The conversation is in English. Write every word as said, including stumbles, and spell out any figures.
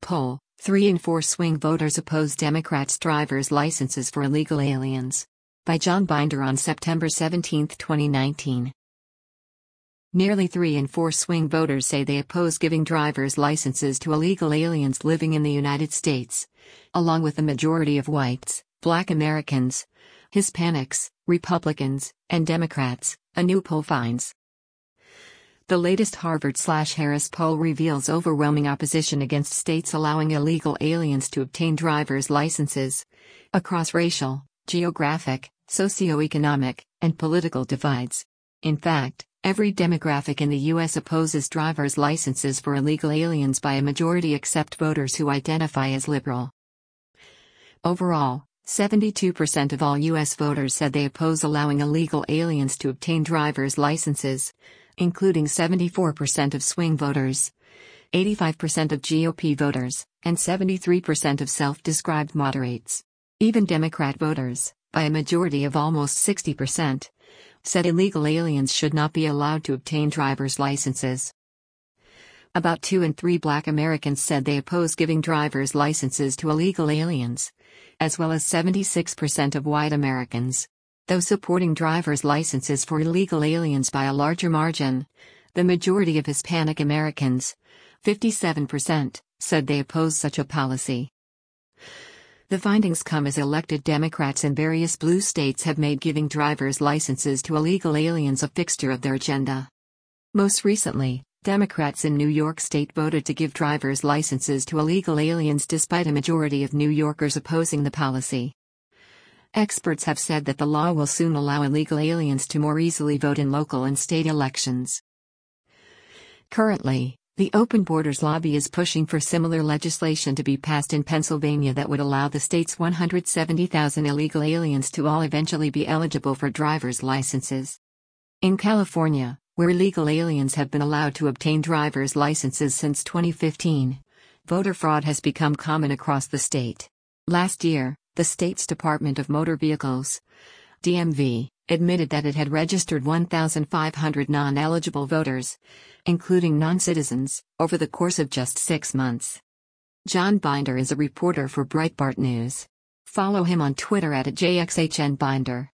poll, three in four swing voters oppose Democrats' driver's licenses for illegal aliens. By John Binder on September seventeenth, twenty nineteen. Nearly three in four swing voters say they oppose giving driver's licenses to illegal aliens living in the United States, along with the majority of whites, Black Americans, Hispanics, Republicans, and Democrats, a new poll finds. The latest Harvard-Harris poll reveals overwhelming opposition against states allowing illegal aliens to obtain driver's licenses, across racial, geographic, socioeconomic, and political divides. In fact, every demographic in the U S opposes driver's licenses for illegal aliens by a majority except voters who identify as liberal. Overall, seventy-two percent of all U S voters said they oppose allowing illegal aliens to obtain driver's licenses, including seventy-four percent of swing voters, eighty-five percent of G O P voters, and seventy-three percent of self-described moderates. Even Democrat voters, by a majority of almost sixty percent, said illegal aliens should not be allowed to obtain driver's licenses. About two in three Black Americans said they oppose giving driver's licenses to illegal aliens, as well as seventy-six percent of white Americans. Though supporting driver's licenses for illegal aliens by a larger margin, the majority of Hispanic Americans, fifty-seven percent, said they oppose such a policy. The findings come as elected Democrats in various blue states have made giving driver's licenses to illegal aliens a fixture of their agenda. Most recently, Democrats in New York State voted to give driver's licenses to illegal aliens despite a majority of New Yorkers opposing the policy. Experts have said that the law will soon allow illegal aliens to more easily vote in local and state elections. Currently, the Open Borders lobby is pushing for similar legislation to be passed in Pennsylvania that would allow the state's one hundred seventy thousand illegal aliens to all eventually be eligible for driver's licenses. In California, where illegal aliens have been allowed to obtain driver's licenses since twenty fifteen, voter fraud has become common across the state. Last year, the state's Department of Motor Vehicles, D M V, admitted that it had registered one thousand five hundred non-eligible voters, including non-citizens, over the course of just six months. John Binder is a reporter for Breitbart News. Follow him on Twitter at J X H N Binder.